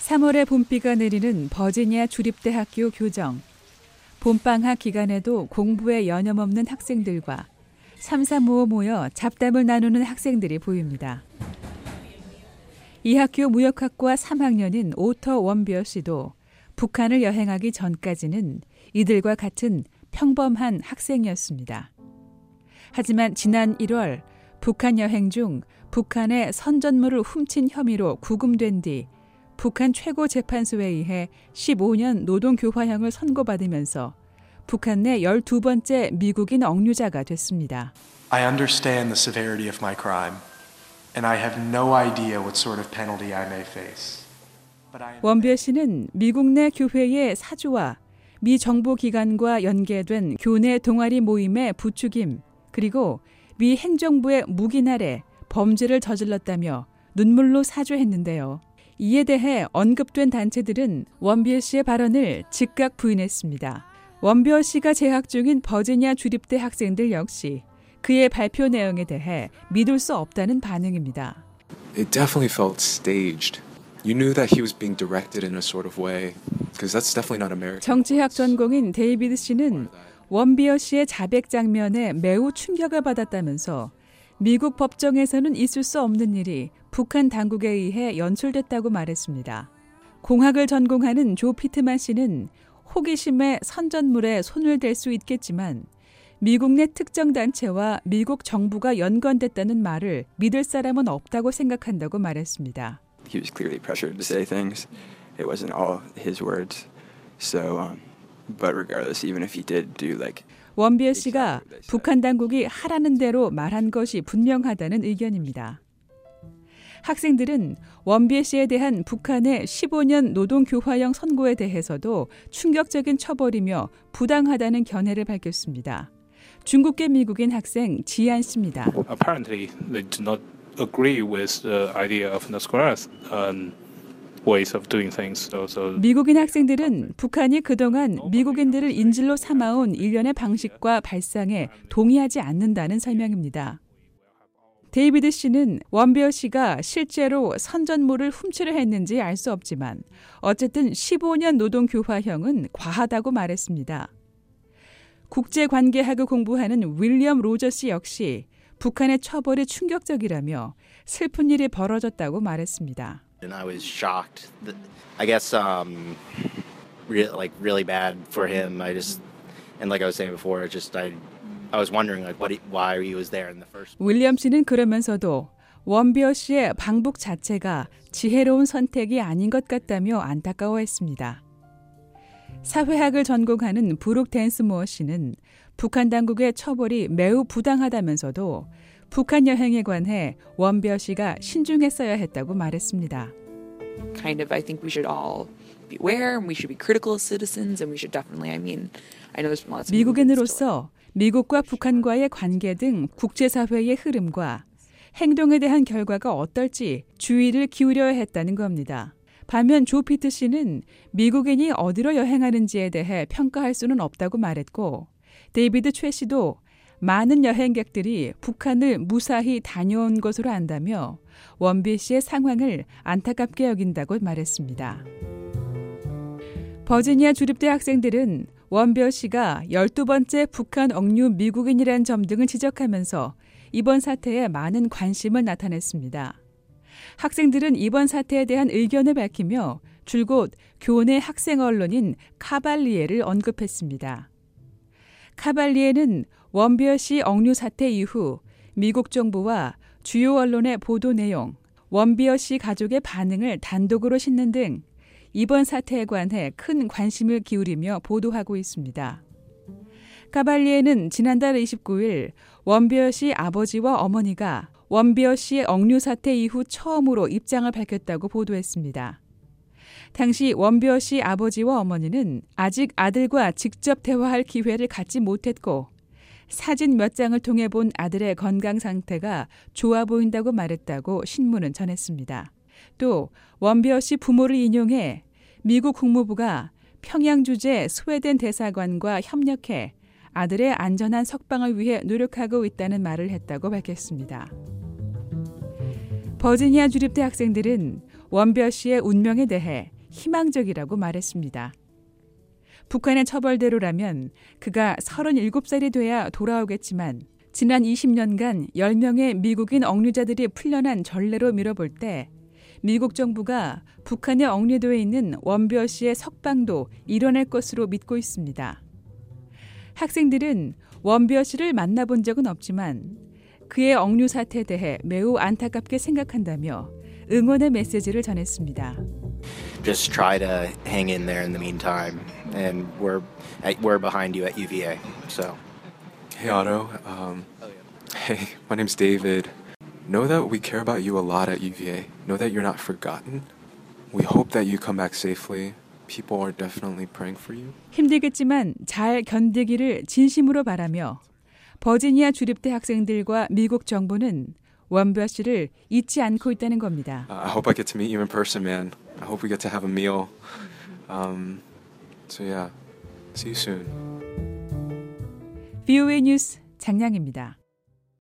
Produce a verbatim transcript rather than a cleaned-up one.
삼월에 봄비가 내리는 버지니아 주립대학교 교정. 봄방학 기간에도 공부에 여념없는 학생들과 삼삼오오 모여 잡담을 나누는 학생들이 보입니다. 이 학교 무역학과 삼 학년인 오터 원비어 씨도 북한을 여행하기 전까지는 이들과 같은 평범한 학생이었습니다. 하지만 지난 일월 북한 여행 중 북한의 선전물을 훔친 혐의로 구금된 뒤 북한 최고재판소에 의해 십오 년 노동교화형을 선고받으면서 북한 내 열두 번째 미국인 억류자가 됐습니다. I understand the severity of my crime, and I have no idea what sort of penalty I may face. 원비어 씨는 미국 내 교회의 사주와 미 정보기관과 연계된 교내 동아리 모임의 부추김, 그리고 미 행정부의 묵인 아래 범죄를 저질렀다며 눈물로 사죄했는데요. 이에 대해 언급된 단체들은 원비어 씨의 발언을 즉각 부인했습니다. 원비어 씨가 재학 중인 버지니아 주립대 학생들 역시 그의 발표 내용에 대해 믿을 수 없다는 반응입니다. It definitely felt staged. You knew that he was being directed in a sort of way, because that's definitely not American. 정치학 전공인 데이비드 씨는 원비어 씨의 자백 장면에 매우 충격을 받았다면서 미국 법정에서는 있을 수 없는 일이 북한 당국에 의해 연출됐다고 말했습니다. 공학을 전공하는 조 피트만 씨는 호기심에 선전물에 손을 댈 수 있겠지만 미국 내 특정 단체와 미국 정부가 연관됐다는 말을 믿을 사람은 없다고 생각한다고 말했습니다. He was clearly pressured to say things. It wasn't all his words. So, um, but regardless, even if he did do like 원비어 씨가 북한 당국이 하라는 대로 말한 것이 분명하다는 의견입니다. 학생들은 원비어 씨에 대한 북한의 십오 년 노동교화형 선고에 대해서도 충격적인 처벌이며 부당하다는 견해를 밝혔습니다. 중국계 미국인 학생 지안 씨입니다. Apparently, they do not agree with the idea of North Korea's um, ways of doing things. So, so 미국인 학생들은 북한이 그동안 미국인들을 인질로 삼아온 일련의 방식과 발상에 동의하지 않는다는 설명입니다. 데이비드 씨는 원비어 씨가 실제로 선전물을 훔치려 했는지 알 수 없지만 어쨌든 십오 년 노동교화형은 과하다고 말했습니다. 국제관계학을 공부하는 윌리엄 로저스 역시 북한의 처벌이 충격적이라며 슬픈 일이 벌어졌다고 말했습니다. And I was shocked. That, I guess um, re- like really bad for him. I just and like I was saying before, just I I was wondering like what he, why he was there in the first. 윌리엄 씨는 그러면서도 원비어 씨의 방북 자체가 지혜로운 선택이 아닌 것 같다며 안타까워했습니다. 사회학을 전공하는 브룩 댄스모어 씨는 북한 당국의 처벌이 매우 부당하다면서도 북한 여행에 관해 원비어 씨가 신중했어야 했다고 말했습니다. Kind of, I think we should all beware and we should be critical citizens and we should definitely, I mean, I know there's lots of 미국인으로서 미국과 북한과의 관계 등 국제사회의 흐름과 행동에 대한 결과가 어떨지 주의를 기울여야 했다는 겁니다. 반면 조 피트 씨는 미국인이 어디로 여행하는지에 대해 평가할 수는 없다고 말했고 데이비드 최 씨도 많은 여행객들이 북한을 무사히 다녀온 것으로 안다며 원비어 씨의 상황을 안타깝게 여긴다고 말했습니다. 버지니아 주립대 학생들은 원비어 씨가 열두 번째 북한 억류 미국인이라는 점 등을 지적하면서 이번 사태에 많은 관심을 나타냈습니다. 학생들은 이번 사태에 대한 의견을 밝히며 줄곧 교내 학생 언론인 카발리에를 언급했습니다. 카발리에는 원비어 씨 억류 사태 이후 미국 정부와 주요 언론의 보도 내용, 원비어 씨 가족의 반응을 단독으로 싣는 등 이번 사태에 관해 큰 관심을 기울이며 보도하고 있습니다. 카발리에는 지난달 이십구 일 원비어 씨 아버지와 어머니가 원비어 씨의 억류 사태 이후 처음으로 입장을 밝혔다고 보도했습니다. 당시 원비어 씨 아버지와 어머니는 아직 아들과 직접 대화할 기회를 갖지 못했고 사진 몇 장을 통해 본 아들의 건강 상태가 좋아 보인다고 말했다고 신문은 전했습니다. 또 원비어 씨 부모를 인용해 미국 국무부가 평양 주재 스웨덴 대사관과 협력해 아들의 안전한 석방을 위해 노력하고 있다는 말을 했다고 밝혔습니다. 버지니아 주립대 학생들은 원비어 씨의 운명에 대해 희망적이라고 말했습니다. 북한의 처벌대로라면 그가 서른일곱 살이 돼야 돌아오겠지만 지난 이십 년간 열 명의 미국인 억류자들이 풀려난 전례로 미뤄볼 때 미국 정부가 북한에 억류되어 있는 원비어 씨의 석방도 일어날 것으로 믿고 있습니다. 학생들은 원비어 씨를 만나본 적은 없지만 그의 억류 사태에 대해 매우 안타깝게 생각한다며 응원의 메시지를 전했습니다. Just try to hang in there in the meantime, and we're we're behind you at U V A. So, Hey Otto, um, hey, my name's David. Know that we care about you a lot at U V A. Know that you're not forgotten. We hope that you come back safely. People are definitely praying for you. 힘들겠지만 잘 견디기를 진심으로 바라며 버지니아 주립대 학생들과 미국 정부는 원비어 씨를 잊지 않고 있다는 겁니다. Uh, I hope I get to meet you in person, man. I hope we get to have a meal. Um, so yeah, see you soon. 브이오에이 뉴스 장량입니다.